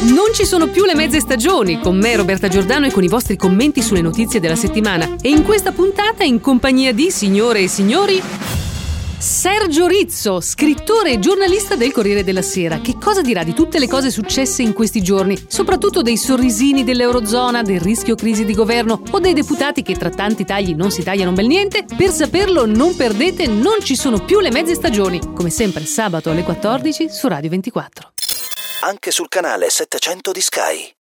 Non ci sono più le mezze stagioni, con me Roberta Giordano e con i vostri commenti sulle notizie della settimana. E in questa puntata, in compagnia di, signore e signori, Sergio Rizzo, scrittore e giornalista del Corriere della Sera. Che cosa dirà di tutte le cose successe in questi giorni? Soprattutto dei sorrisini dell'Eurozona, del rischio crisi di governo o dei deputati che tra tanti tagli non si tagliano un bel niente? Per saperlo non perdete Non ci sono più le mezze stagioni, come sempre sabato alle 14 su Radio 24. Anche sul canale 700 di Sky.